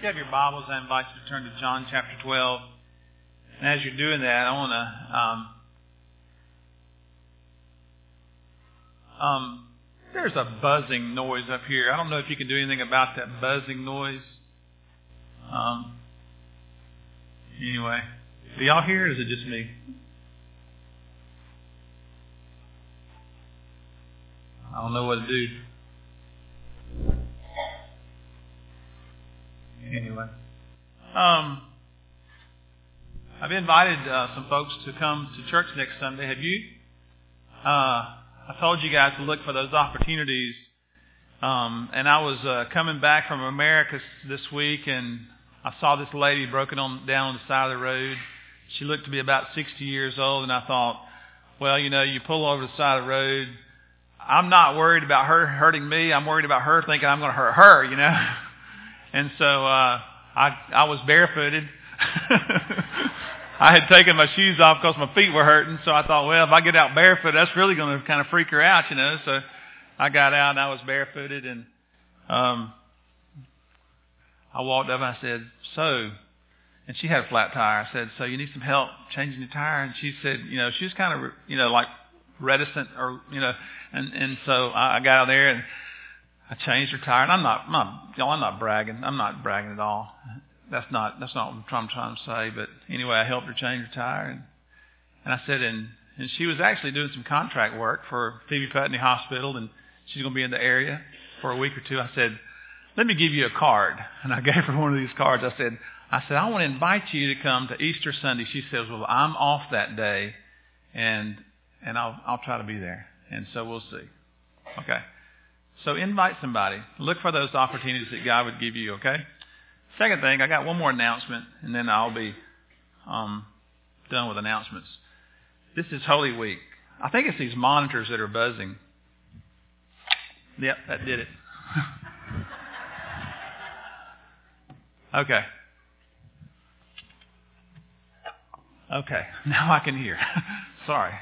you have your Bibles, I invite you to turn to John chapter 12. And as you're doing that, I want to... there's a buzzing noise up here. I don't know if you can do anything about that buzzing noise. Anyway, do y'all hear it, or is it just me? I don't know what to do. Anyway, I've invited some folks to come to church next Sunday. Have you? I told you guys to look for those opportunities. And I was coming back from America this week, and I saw this lady broken down on the side of the road. She looked to be about 60 years old, and I thought, well, you know, you pull over the side of the road. I'm not worried about her hurting me. I'm worried about her thinking I'm going to hurt her, you know. And so I was barefooted. I had taken my shoes off because my feet were hurting. So I thought, well, if I get out barefoot, that's really going to kind of freak her out, you know. So I got out and I was barefooted, and I walked up and I said, so, and she had a flat tire. I said, so you need some help changing the tire? And she said, you know, she was kind of, you know, like reticent, or, you know, and so I got out there and I changed her tire. And I'm not bragging. I'm not bragging at all. That's not what I'm trying to say. But anyway, I helped her change her tire, and I said, and she was actually doing some contract work for Phoebe Putney Hospital, and she's going to be in the area for a week or two. I said, let me give you a card. And I gave her one of these cards. I said, I want to invite you to come to Easter Sunday. She says, well, I'm off that day, and I'll try to be there. And so we'll see. Okay. So invite somebody. Look for those opportunities that God would give you, okay? Second thing, I got one more announcement, and then I'll be done with announcements. This is Holy Week. I think it's these monitors that are buzzing. Yep, that did it. Okay. Okay, now I can hear. Sorry.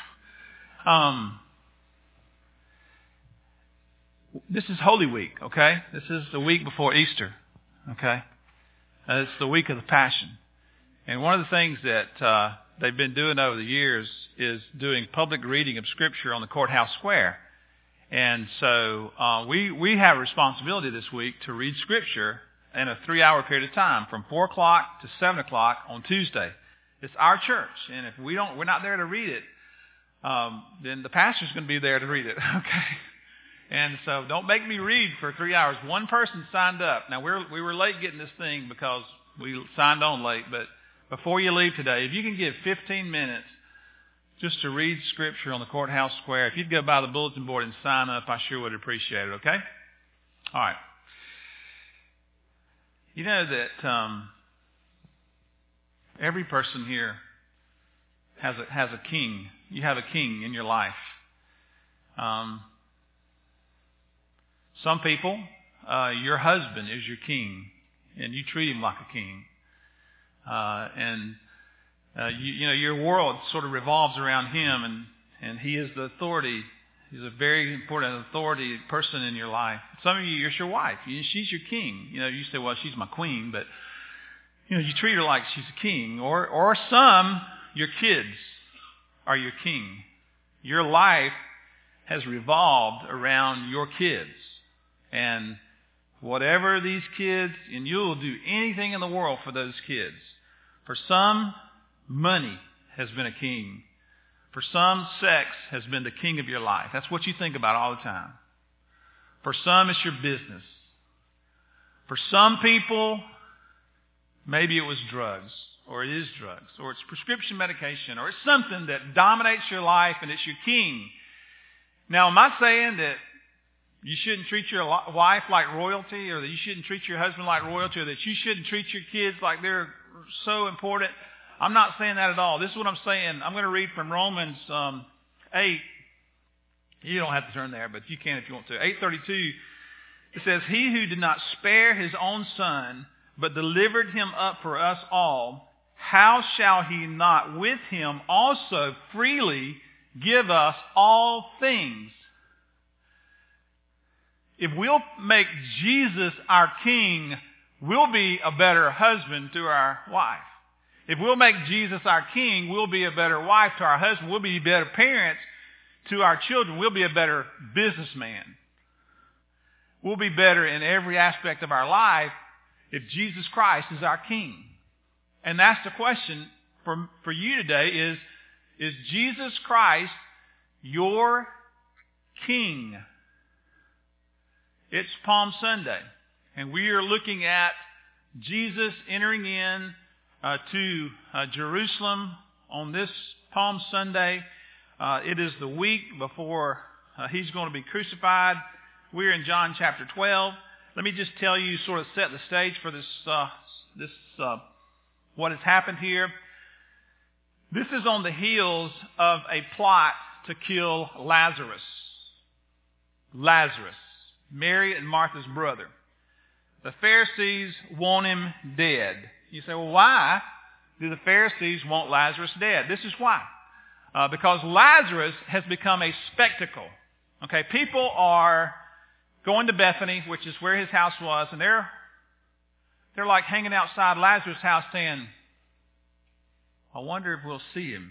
This is Holy Week, okay? This is the week before Easter, okay? It's the week of the Passion. And one of the things that they've been doing over the years is doing public reading of Scripture on the courthouse square. And so we have a responsibility this week to read Scripture in a 3-hour period of time, from 4 o'clock to 7 o'clock on Tuesday. It's our church, and if we're not there to read it, then the pastor's going to be there to read it, okay? And so don't make me read for 3 hours. One person signed up. Now, we were late getting this thing because we signed on late, but before you leave today, if you can give 15 minutes just to read Scripture on the courthouse square, if you'd go by the bulletin board and sign up, I sure would appreciate it, okay? All right. You know that every person here has a king. You have a king in your life. Some people, your husband is your king, and you treat him like a king. You know, your world sort of revolves around him, and he is the authority. He's a very important authority person in your life. Some of you, it's your wife. She's your king. You know, you say, well, she's my queen, but you know, you treat her like she's a king. Or some, your kids are your king. Your life has revolved around your kids. And whatever these kids, and you'll do anything in the world for those kids. For some, money has been a king. For some, sex has been the king of your life. That's what you think about all the time. For some, it's your business. For some people, maybe it was drugs, or it is drugs, or it's prescription medication, or it's something that dominates your life and it's your king. Now, am I saying that you shouldn't treat your wife like royalty, or that you shouldn't treat your husband like royalty, or that you shouldn't treat your kids like they're so important? I'm not saying that at all. This is what I'm saying. I'm going to read from Romans 8. You don't have to turn there, but you can if you want to. 8:32. It says, he who did not spare his own son, but delivered him up for us all, how shall he not with him also freely give us all things? If we'll make Jesus our King, we'll be a better husband to our wife. If we'll make Jesus our king, we'll be a better wife to our husband. We'll be better parents to our children. We'll be a better businessman. We'll be better in every aspect of our life if Jesus Christ is our king. And that's the question for you today is Jesus Christ your king? It's Palm Sunday, and we are looking at Jesus entering in to Jerusalem on this Palm Sunday. It is the week before he's going to be crucified. We're in John chapter 12. Let me just tell you, sort of set the stage for this what has happened here. This is on the heels of a plot to kill Lazarus. Lazarus, Mary and Martha's brother. The Pharisees want him dead. You say, well, why do the Pharisees want Lazarus dead? This is why. Because Lazarus has become a spectacle. Okay, people are going to Bethany, which is where his house was, and they're like hanging outside Lazarus' house saying, I wonder if we'll see him.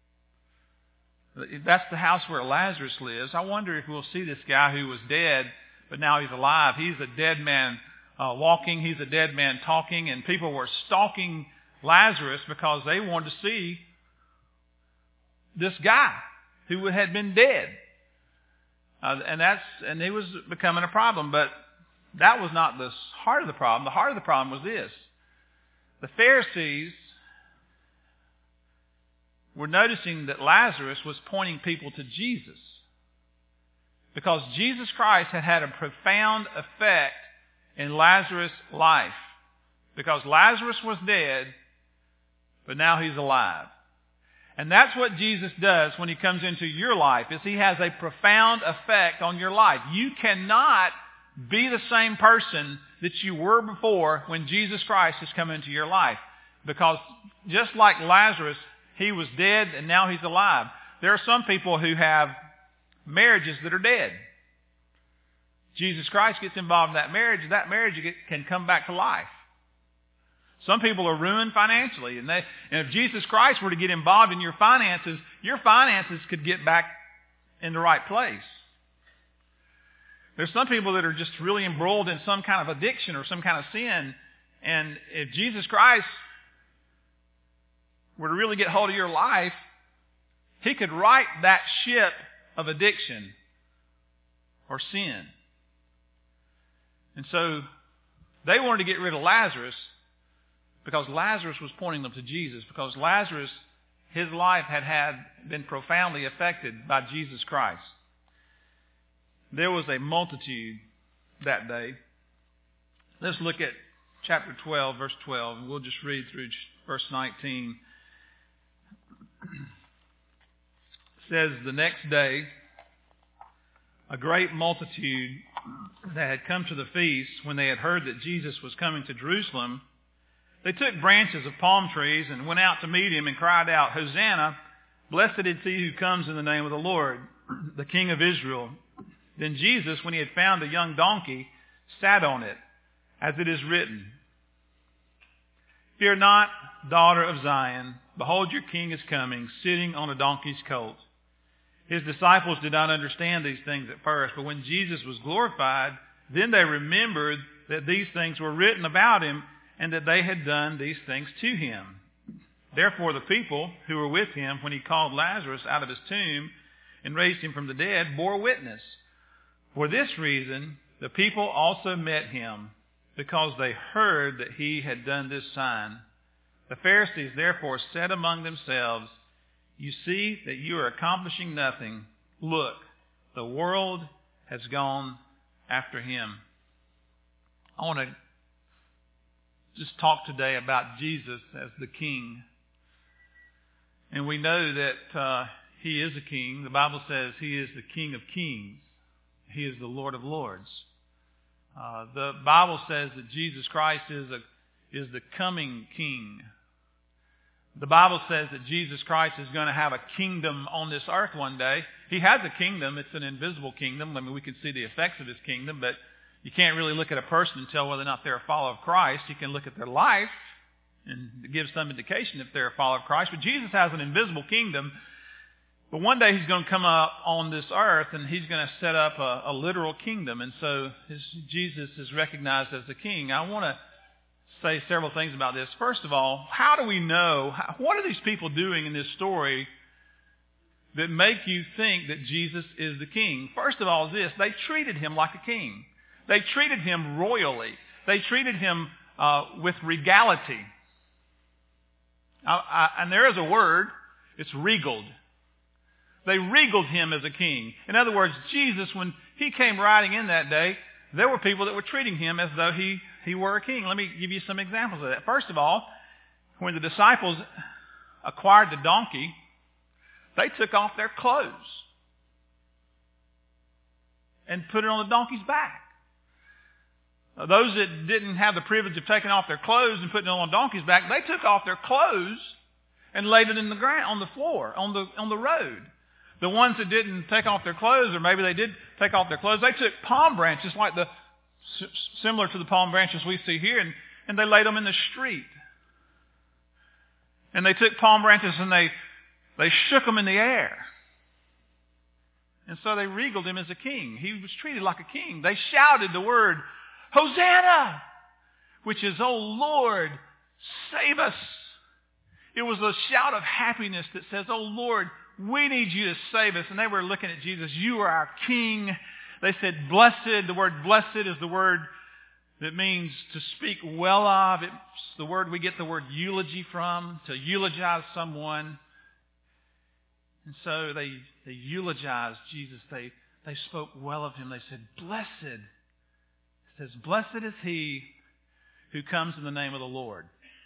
That's the house where Lazarus lives. I wonder if we'll see this guy who was dead, but now he's alive. He's a dead man walking. He's a dead man talking. And people were stalking Lazarus because they wanted to see this guy who had been dead. And it was becoming a problem. But that was not the heart of the problem. The heart of the problem was this. The Pharisees were noticing that Lazarus was pointing people to Jesus. Because Jesus Christ had had a profound effect in Lazarus' life. Because Lazarus was dead, but now he's alive. And that's what Jesus does when he comes into your life, is he has a profound effect on your life. You cannot be the same person that you were before when Jesus Christ has come into your life. Because just like Lazarus, he was dead and now he's alive. There are some people who have marriages that are dead. Jesus Christ gets involved in that marriage can come back to life. Some people are ruined financially, and if Jesus Christ were to get involved in your finances could get back in the right place. There's some people that are just really embroiled in some kind of addiction or some kind of sin, and if Jesus Christ were to really get hold of your life, he could right that ship of addiction or sin. And so they wanted to get rid of Lazarus because Lazarus was pointing them to Jesus, because Lazarus, his life had been profoundly affected by Jesus Christ. There was a multitude that day. Let's look at chapter 12, verse 12, and we'll just read through verse 19. It says, the next day, a great multitude that had come to the feast, when they had heard that Jesus was coming to Jerusalem, they took branches of palm trees and went out to meet him and cried out, Hosanna, blessed is he who comes in the name of the Lord, the King of Israel. Then Jesus, when he had found a young donkey, sat on it, as it is written, Fear not, daughter of Zion, behold your king is coming, sitting on a donkey's colt. His disciples did not understand these things at first, but when Jesus was glorified, then they remembered that these things were written about him, and that they had done these things to him. Therefore the people who were with him when he called Lazarus out of his tomb and raised him from the dead bore witness. For this reason the people also met him, because they heard that he had done this sign. The Pharisees therefore said among themselves, You see that you are accomplishing nothing. Look, the world has gone after him. I want to just talk today about Jesus as the King. And we know that he is a king. The Bible says he is the King of kings. He is the Lord of lords. The Bible says that Jesus Christ is the coming King. The Bible says that Jesus Christ is going to have a kingdom on this earth one day. He has a kingdom. It's an invisible kingdom. I mean, we can see the effects of his kingdom, but You can't really look at a person and tell whether or not they're a follower of Christ. You can look at their life and it gives some indication if they're a follower of Christ. But Jesus has an invisible kingdom. But one day he's going to come up on this earth and he's going to set up a literal kingdom. And so Jesus is recognized as the king. I want to say several things about this. First of all, how do we know, what are these people doing in this story that make you think that Jesus is the king? First of all is this: they treated him like a king. They treated him royally. They treated him with regality. And there is a word, it's regaled. They regaled him as a king. In other words, Jesus, when he came riding in that day, there were people that were treating him as though he were a king. Let me give you some examples of that. First of all, when the disciples acquired the donkey, they took off their clothes and put it on the donkey's back. Those that didn't have the privilege of taking off their clothes and putting it on a donkey's back, they took off their clothes and laid it in the ground, on the floor, on the road. The ones that didn't take off their clothes, or maybe they did take off their clothes, they took palm branches like similar to the palm branches we see here, and they laid them in the street. And they took palm branches and they shook them in the air. And so they regaled him as a king. He was treated like a king. They shouted the word, Hosanna, which is, oh Lord, save us. It was a shout of happiness that says, oh Lord, we need you to save us. And they were looking at Jesus. You are our king. They said, blessed. The word blessed is the word that means to speak well of. It's the word we get the word eulogy from, to eulogize someone. And so they eulogized Jesus. They spoke well of him. They said, blessed. It says, blessed is he who comes in the name of the Lord.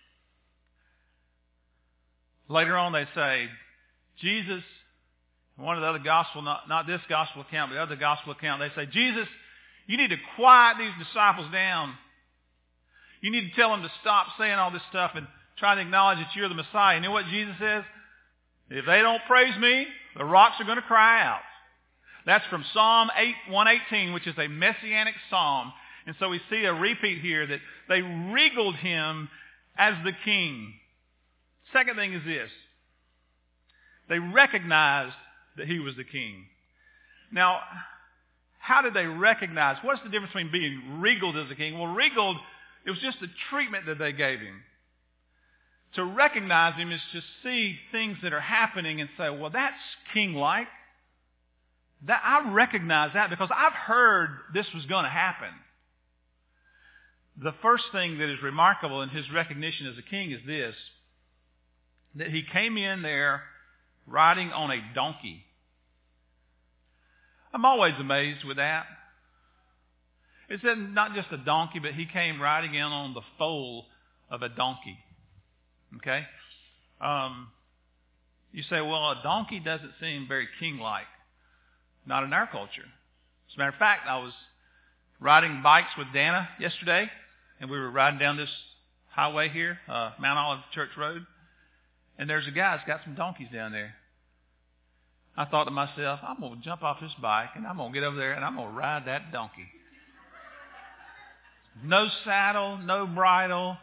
Later on they say, Jesus, one of the other gospel, not this gospel account, but the other gospel account, they say, Jesus, you need to quiet these disciples down. You need to tell them to stop saying all this stuff and try to acknowledge that you're the Messiah. You know what Jesus says? If they don't praise me, the rocks are going to cry out. That's from Psalm 118, which is a messianic psalm. And so we see a repeat here that they regaled him as the king. Second thing is this. They recognized that he was the king. Now, how did they recognize? What's the difference between being regaled as a king? Well, regaled, it was just the treatment that they gave him. To recognize him is to see things that are happening and say, well, that's king-like. I recognize that because I've heard this was going to happen. The first thing that is remarkable in his recognition as a king is this, that he came in there riding on a donkey. I'm always amazed with that. It said not just a donkey, but he came riding in on the foal of a donkey. Okay? You say, well, a donkey doesn't seem very king-like. Not in our culture. As a matter of fact, I was riding bikes with Dana yesterday, and we were riding down this highway here, Mount Olive Church Road, and there's a guy that's got some donkeys down there. I thought to myself, I'm going to jump off this bike, and I'm going to get over there, and I'm going to ride that donkey. No saddle, no bridle.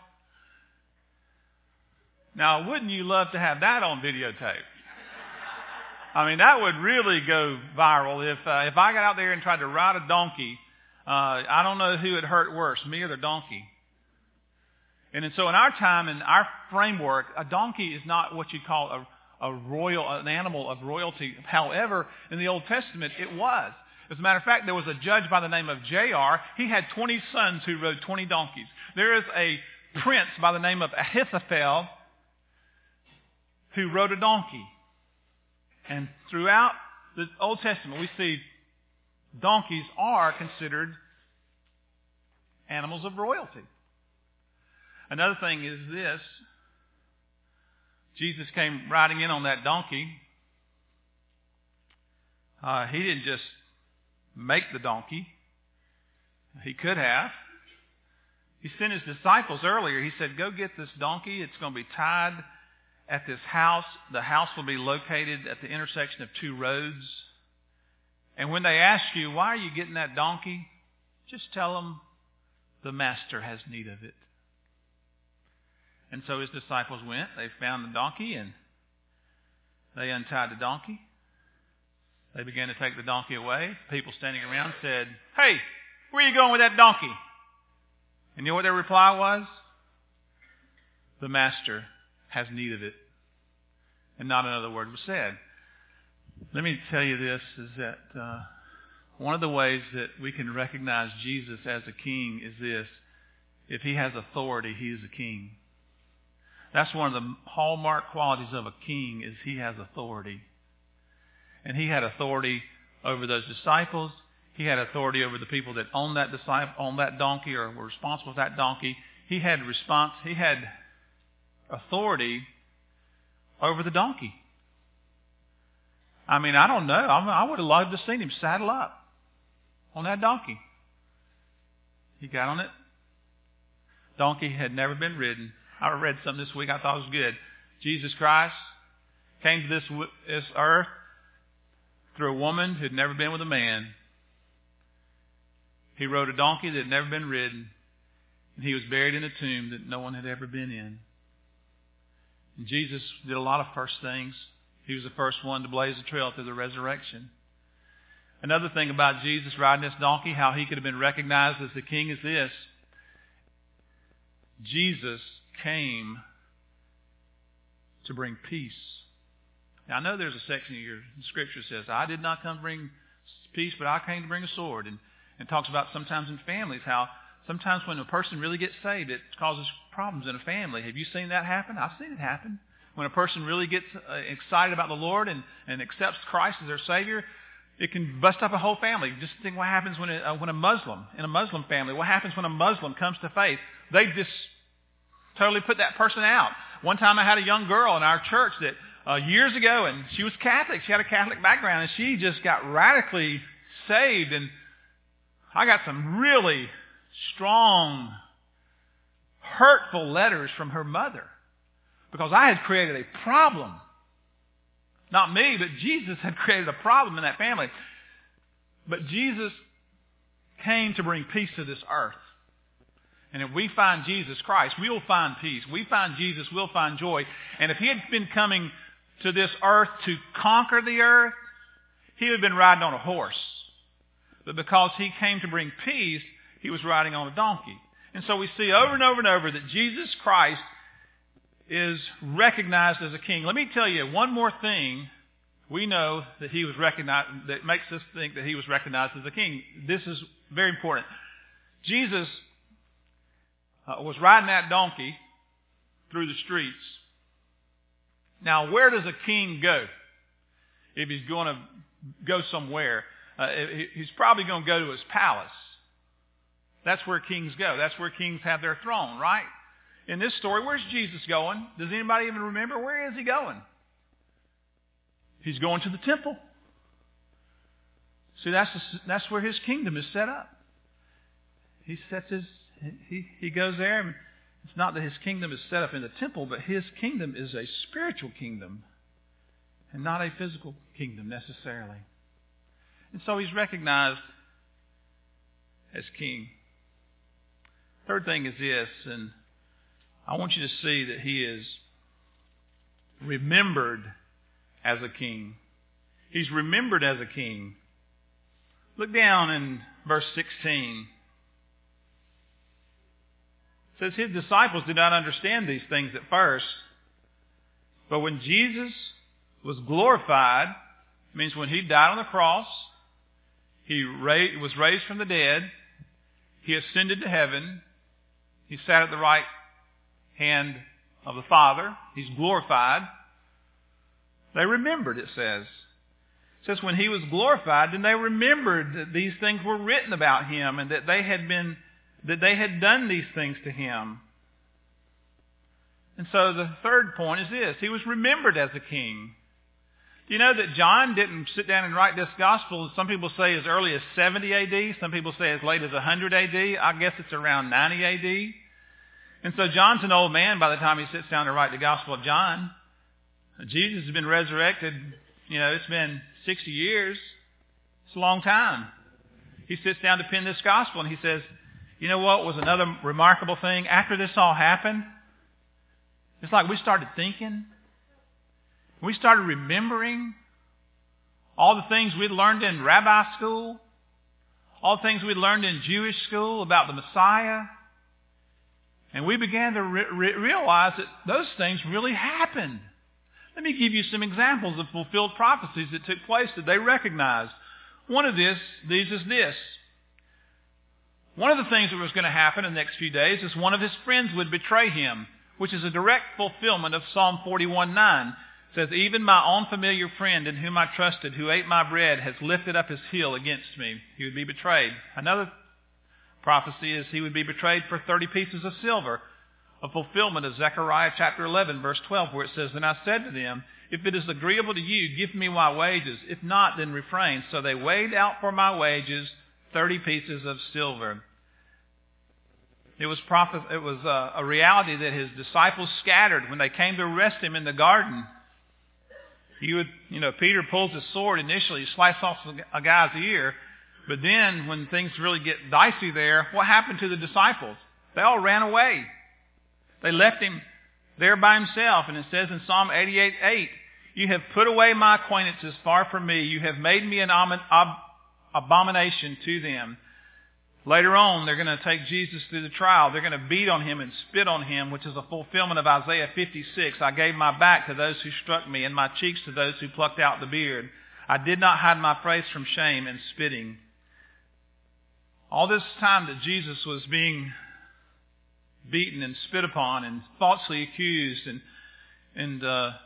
Now, wouldn't you love to have that on videotape? I mean, that would really go viral. If I got out there and tried to ride a donkey, I don't know who it hurt worse, me or the donkey. And so in our time, in our framework, a donkey is not what you call an animal of royalty. However, in the Old Testament, it was. As a matter of fact, there was a judge by the name of Jair. He had 20 sons who rode 20 donkeys. There is a prince by the name of Ahithophel who rode a donkey. And throughout the Old Testament, we see donkeys are considered animals of royalty. Another thing is this. Jesus came riding in on that donkey. He didn't just make the donkey. He could have. He sent his disciples earlier. He said, go get this donkey. It's going to be tied at this house. The house will be located at the intersection of two roads. And when they ask you, why are you getting that donkey? Just tell them the master has need of it. And so his disciples went. They found the donkey and they untied the donkey. They began to take the donkey away. People standing around said, "Hey, where are you going with that donkey?" And you know what their reply was? The master has need of it. And not another word was said. Let me tell you this, is that one of the ways that we can recognize Jesus as a king is this. If he has authority, he is a king. That's one of the hallmark qualities of a king, is he has authority. And he had authority over those disciples. He had authority over the people that owned that donkey or were responsible for that donkey. He had authority over the donkey. I mean, I don't know. I would have loved to have seen him saddle up on that donkey. He got on it. Donkey had never been ridden. I read something this week I thought was good. Jesus Christ came to this earth through a woman who had never been with a man. He rode a donkey that had never been ridden. And he was buried in a tomb that no one had ever been in. And Jesus did a lot of first things. He was the first one to blaze the trail through the resurrection. Another thing about Jesus riding this donkey, how he could have been recognized as the king, is this. Jesus came to bring peace. Now, I know there's a section of your scripture that says, "I did not come to bring peace, but I came to bring a sword." And talks about sometimes in families how sometimes when a person really gets saved, it causes problems in a family. Have you seen that happen? I've seen it happen. When a person really gets excited about the Lord and accepts Christ as their Savior, it can bust up a whole family. Just think what happens when a Muslim, in a Muslim family, what happens when a Muslim comes to faith. They just totally put that person out. One time I had a young girl in our church that years ago, and she was Catholic. She had a Catholic background, and she just got radically saved. And I got some really strong, hurtful letters from her mother because I had created a problem. Not me, but Jesus had created a problem in that family. But Jesus came to bring peace to this earth. And if we find Jesus Christ, we will find peace. We find Jesus, we'll find joy. And if he had been coming to this earth to conquer the earth, he would have been riding on a horse. But because he came to bring peace, he was riding on a donkey. And so we see over and over and over that Jesus Christ is recognized as a king. Let me tell you one more thing we know that he was recognized, that makes us think that he was recognized as a king. This is very important. Jesus was riding that donkey through the streets. Now, where does a king go if he's going to go somewhere? He's probably going to go to his palace. That's where kings go. That's where kings have their throne, right? In this story, where's Jesus going? Does anybody even remember? Where is he going? He's going to the temple. See, that's where his kingdom is set up. He goes there, and it's not that his kingdom is set up in the temple, but his kingdom is a spiritual kingdom and not a physical kingdom necessarily. And so he's recognized as king. Third thing is this, and I want you to see that he is remembered as a king. He's remembered as a king. Look down in verse 16. It says his disciples did not understand these things at first, but when Jesus was glorified, it means when he died on the cross, he was raised from the dead, he ascended to heaven, he sat at the right hand of the Father, he's glorified. They remembered, it says. It says when he was glorified, then they remembered that these things were written about him and that they had done these things to him. And so the third point is this. He was remembered as a king. Do you know that John didn't sit down and write this gospel? Some people say as early as 70 AD. Some people say as late as 100 AD. I guess it's around 90 AD. And so John's an old man by the time he sits down to write the Gospel of John. Jesus has been resurrected. It's been 60 years. It's a long time. he sits down to pen this gospel, and he says, you know what was another remarkable thing? After this all happened, it's like we started thinking. We started remembering all the things we'd learned in rabbi school, all the things we'd learned in Jewish school about the Messiah. And we began to realize that those things really happened. Let me give you some examples of fulfilled prophecies that took place that they recognized. One of these is this. One of the things that was going to happen in the next few days is one of his friends would betray him, which is a direct fulfillment of Psalm 41:9. It says, even my own familiar friend in whom I trusted, who ate my bread, has lifted up his heel against me. He would be betrayed. Another prophecy is he would be betrayed for 30 pieces of silver, a fulfillment of Zechariah chapter 11, verse 12, where it says, and I said to them, if it is agreeable to you, give me my wages. If not, then refrain. So they weighed out for my wages 30 pieces of silver. It was a reality that his disciples scattered when they came to arrest him in the garden. Peter pulls his sword initially, slices off a guy's ear, but then when things really get dicey there, what happened to the disciples? They all ran away. They left him there by himself, and it says in Psalm 88:8, you have put away my acquaintances far from me. You have made me an abomination to them. Later on, they're going to take Jesus through the trial. They're going to beat on him and spit on him, which is a fulfillment of Isaiah 56. I gave my back to those who struck me and my cheeks to those who plucked out the beard. I did not hide my face from shame and spitting. All this time that Jesus was being beaten and spit upon and falsely accused and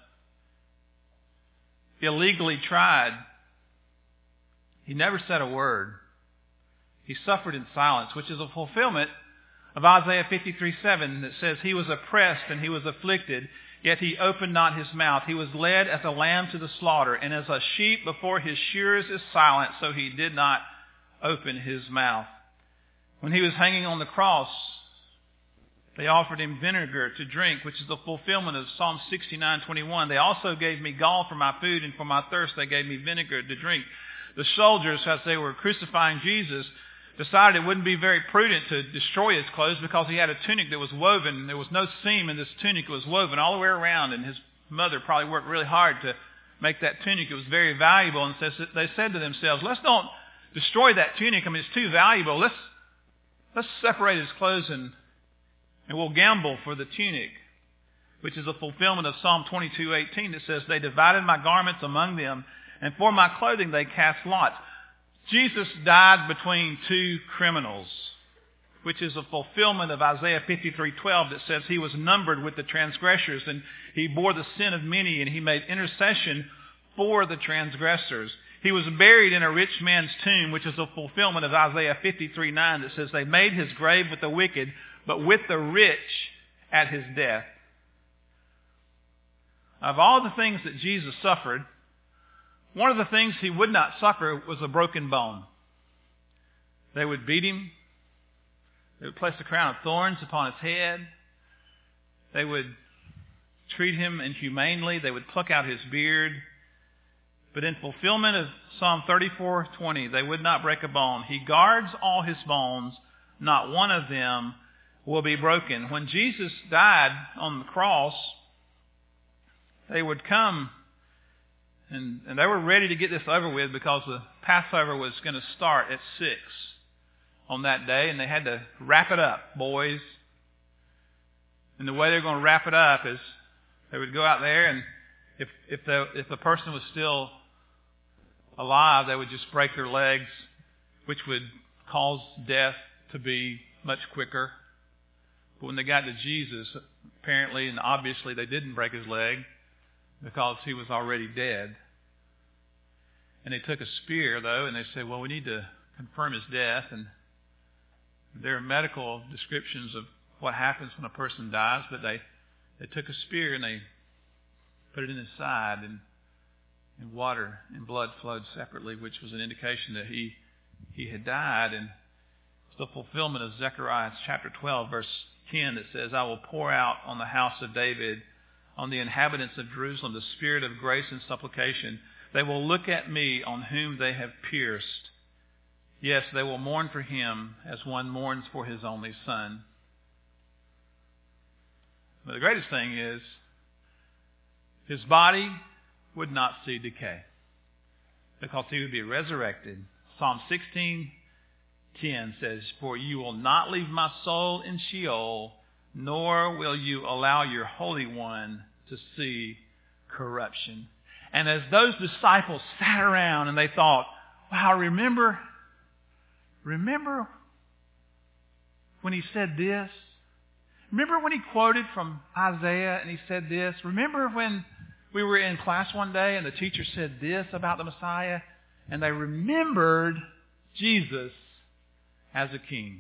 illegally tried, he never said a word. He suffered in silence, which is a fulfillment of Isaiah 53:7 that says, he was oppressed and he was afflicted, yet he opened not his mouth. He was led as a lamb to the slaughter, and as a sheep before his shearers is silent, so he did not open his mouth. When he was hanging on the cross, they offered him vinegar to drink, which is the fulfillment of Psalm 69:21. They also gave me gall for my food, and for my thirst they gave me vinegar to drink. The soldiers, as they were crucifying Jesus, decided it wouldn't be very prudent to destroy his clothes because he had a tunic that was woven. There was no seam in this tunic. It was woven all the way around, and his mother probably worked really hard to make that tunic. It was very valuable, and they said to themselves, let's don't destroy that tunic. I mean, it's too valuable. Let's separate his clothes and we'll gamble for the tunic, which is a fulfillment of Psalm 22:18 that says, they divided my garments among them, and for my clothing they cast lots. Jesus died between two criminals, which is a fulfillment of Isaiah 53:12 that says he was numbered with the transgressors, and he bore the sin of many, and he made intercession for the transgressors. He was buried in a rich man's tomb, which is a fulfillment of Isaiah 53:9 that says they made his grave with the wicked, but with the rich at his death. Of all the things that Jesus suffered, one of the things he would not suffer was a broken bone. They would beat him. They would place a crown of thorns upon his head. They would treat him inhumanely. They would pluck out his beard. But in fulfillment of Psalm 34:20, they would not break a bone. He guards all his bones. Not one of them will be broken. When Jesus died on the cross, they would come and they were ready to get this over with because the Passover was going to start at 6 on that day, and they had to wrap it up, boys. And the way they were going to wrap it up is they would go out there, and if the person was still alive, they would just break their legs, which would cause death to be much quicker. But when they got to Jesus, apparently and obviously they didn't break his leg because he was already dead. And they took a spear, though, and they said, well, we need to confirm his death. And there are medical descriptions of what happens when a person dies, but they took a spear and they put it in his side, and water and blood flowed separately, which was an indication that he had died. And it's the fulfillment of Zechariah chapter 12, verse 10 that says, I will pour out on the house of David, on the inhabitants of Jerusalem, the spirit of grace and supplication. They will look at me on whom they have pierced. Yes, they will mourn for him as one mourns for his only son. But the greatest thing is, his body would not see decay because he would be resurrected. Psalm 16:10 says, "For you will not leave my soul in Sheol, nor will you allow your Holy One to see corruption." And as those disciples sat around and they thought, wow, remember when he said this? Remember when he quoted from Isaiah and he said this? Remember when we were in class one day and the teacher said this about the Messiah? And they remembered Jesus as a king.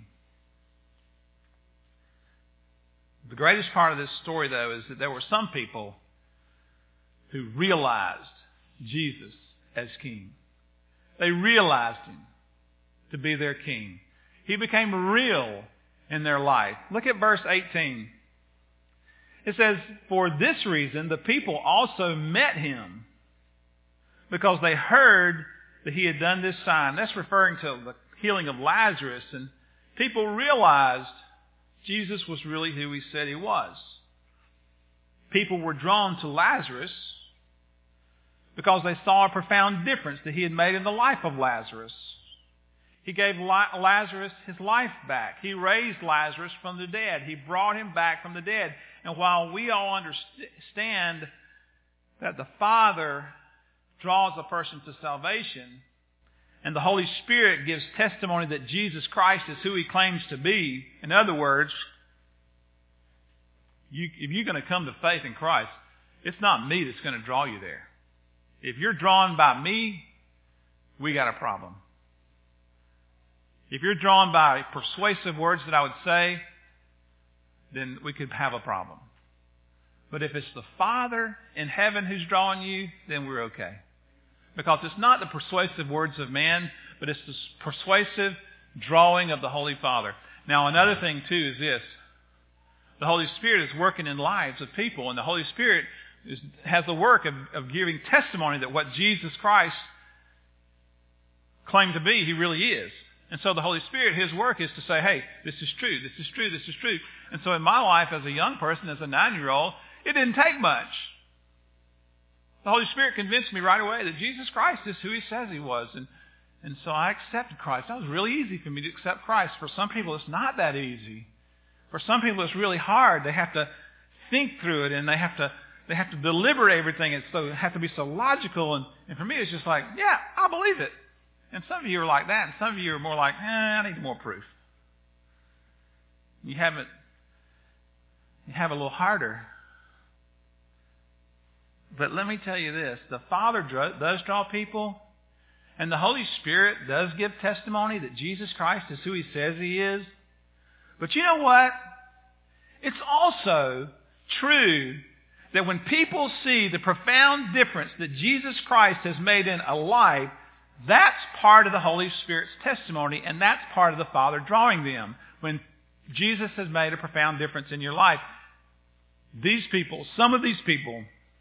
The greatest part of this story, though, is that there were some people who realized Jesus as king. They realized him to be their king. He became real in their life. Look at verse 18. It says, "For this reason the people also met him, because they heard that he had done this sign." That's referring to the healing of Lazarus. And people realized Jesus was really who he said he was. People were drawn to Lazarus because they saw a profound difference that he had made in the life of Lazarus. He gave Lazarus his life back. He raised Lazarus from the dead. He brought him back from the dead. And while we all understand that the Father draws a person to salvation, and the Holy Spirit gives testimony that Jesus Christ is who he claims to be, in other words, if you're going to come to faith in Christ, it's not me that's going to draw you there. If you're drawn by me, we got a problem. If you're drawn by persuasive words that I would say, then we could have a problem. But if it's the Father in heaven who's drawing you, then we're okay. Because it's not the persuasive words of man, but it's the persuasive drawing of the Holy Father. Now, another thing, too, is this. The Holy Spirit is working in lives of people, and the Holy Spirit has the work of giving testimony that what Jesus Christ claimed to be, he really is. And so the Holy Spirit, his work is to say, hey, this is true, this is true, this is true. And so in my life as a young person, as a 9-year-old, it didn't take much. The Holy Spirit convinced me right away that Jesus Christ is who he says he was. And so I accepted Christ. That was really easy for me to accept Christ. For some people, it's not that easy. For some people, it's really hard. They have to think through it, and they have to deliberate everything. It has to be so logical. And for me, it's just like, yeah, I believe it. And some of you are like that, and some of you are more like, I need more proof. You have a little harder. But let me tell you this, the Father does draw people, and the Holy Spirit does give testimony that Jesus Christ is who he says he is. But you know what? It's also true that when people see the profound difference that Jesus Christ has made in a life, that's part of the Holy Spirit's testimony, and that's part of the Father drawing them. When Jesus has made a profound difference in your life, some of these people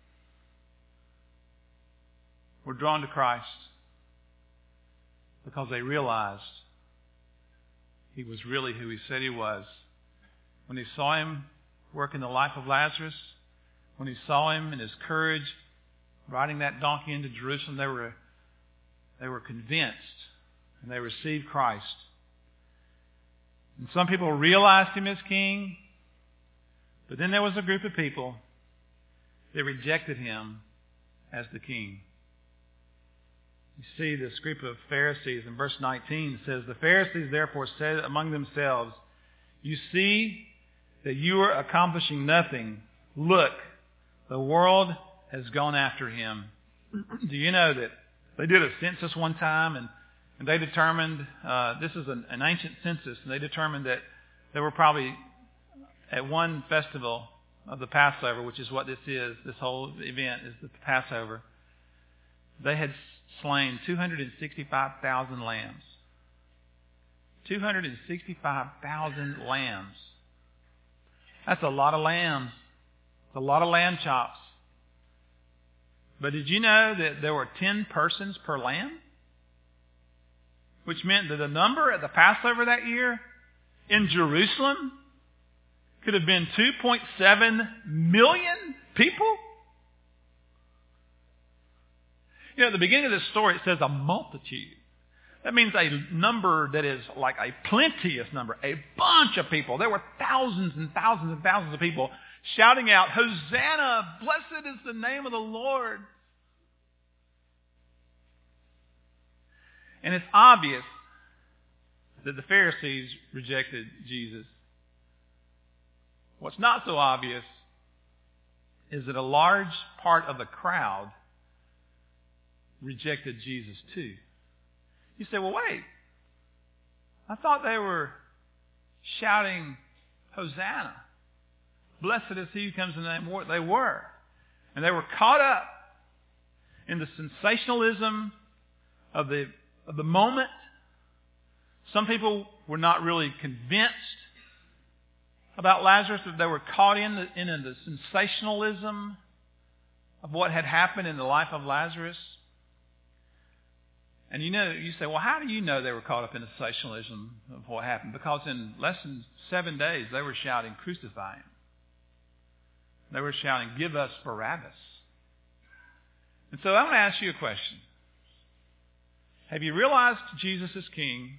were drawn to Christ because they realized he was really who he said he was. When they saw him work in the life of Lazarus, when he saw him in his courage, riding that donkey into Jerusalem, they were convinced, and they received Christ. And some people realized him as king, but then there was a group of people that rejected him as the king. You see this group of Pharisees in verse 19 says, "The Pharisees therefore said among themselves, 'You see that you are accomplishing nothing. Look, the world has gone after him.'" Do you know that they did a census one time, and they determined, this is an ancient census, and they determined that there were probably, at one festival of the Passover, which is what this is, this whole event is the Passover, they had slain 265,000 lambs. 265,000 lambs. That's a lot of lambs. It's a lot of lamb chops. But did you know that there were 10 persons per lamb? which meant that the number at the Passover that year in Jerusalem could have been 2.7 million people. At the beginning of this story, it says a multitude. That means a number that is like a plenteous number, a bunch of people. There were thousands and thousands and thousands of people shouting out, "Hosanna, blessed is the name of the Lord." And it's obvious that the Pharisees rejected Jesus. What's not so obvious is that a large part of the crowd rejected Jesus too. You say, well, wait. I thought they were shouting, "Hosanna. Blessed is he who comes in the name of the Lord." They were. And they were caught up in the sensationalism of the moment. Some people were not really convinced about Lazarus, but they were caught in the sensationalism of what had happened in the life of Lazarus. And you say, well, how do you know they were caught up in the sensationalism of what happened? Because in less than 7 days, they were shouting, "Crucify him." They were shouting, "Give us Barabbas." And so I'm going to ask you a question. Have you realized Jesus is king?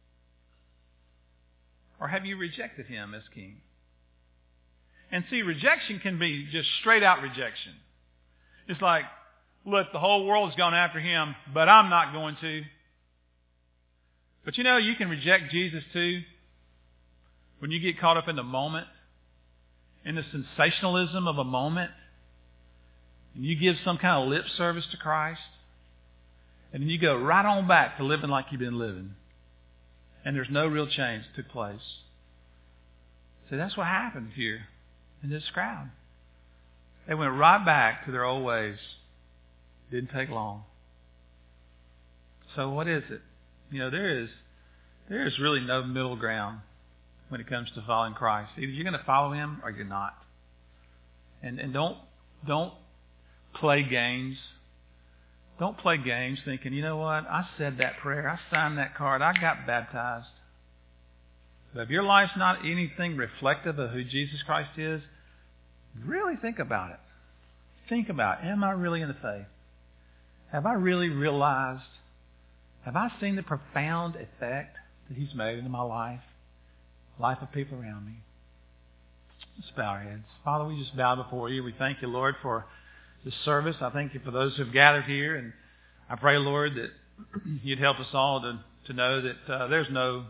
Or have you rejected him as king? And see, rejection can be just straight out rejection. It's like, look, the whole world's gone after him, but I'm not going to. But you can reject Jesus too when you get caught up in the moment, in the sensationalism of a moment, and you give some kind of lip service to Christ, and then you go right on back to living like you've been living. And there's no real change that took place. See, that's what happened here in this crowd. They went right back to their old ways. Didn't take long. So what is it? There is really no middle ground when it comes to following Christ. Either you're going to follow him or you're not. And don't play games. Don't play games thinking, you know what, I said that prayer, I signed that card, I got baptized. But if your life's not anything reflective of who Jesus Christ is, really think about it. Think about it. Am I really in the faith? Have I really realized, have I seen the profound effect that he's made into my life of people around me? Let's bow our heads. Father, we just bow before you. We thank you, Lord, for this service. I thank you for those who have gathered here. And I pray, Lord, that you'd help us all to know that there's no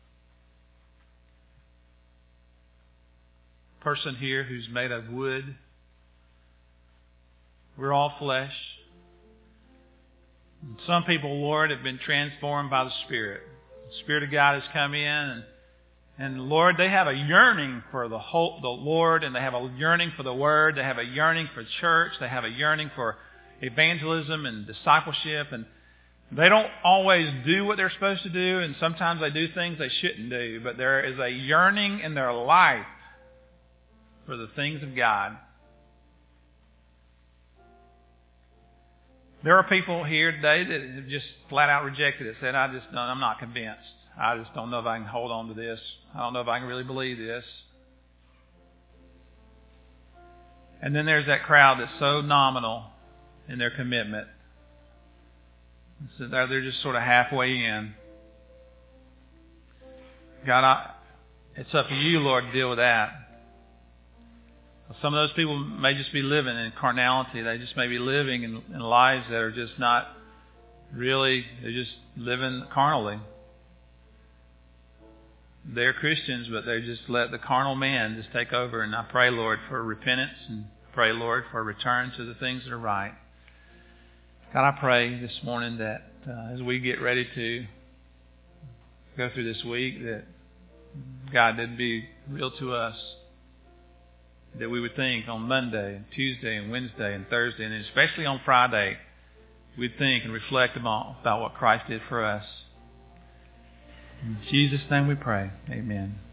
person here who's made of wood. We're all flesh. And some people, Lord, have been transformed by the Spirit. The Spirit of God has come in and Lord, they have a yearning for the Lord, and they have a yearning for the Word. They have a yearning for church. They have a yearning for evangelism and discipleship. And they don't always do what they're supposed to do, and sometimes they do things they shouldn't do. But there is a yearning in their life for the things of God. There are people here today that have just flat out rejected it, said, I'm not convinced. I just don't know if I can hold on to this. I don't know if I can really believe this. And then there's that crowd that's so nominal in their commitment. So they're just sort of halfway in. God, it's up to you, Lord, to deal with that. Some of those people may just be living in carnality. They just may be living in lives that are just not really, they're just living carnally. They're Christians, but they just let the carnal man just take over. And I pray, Lord, for repentance, and pray, Lord, for a return to the things that are right. God, I pray this morning that as we get ready to go through this week, that God did be real to us. That we would think on Monday and Tuesday and Wednesday and Thursday, and especially on Friday, we'd think and reflect about what Christ did for us. In Jesus' name we pray. Amen.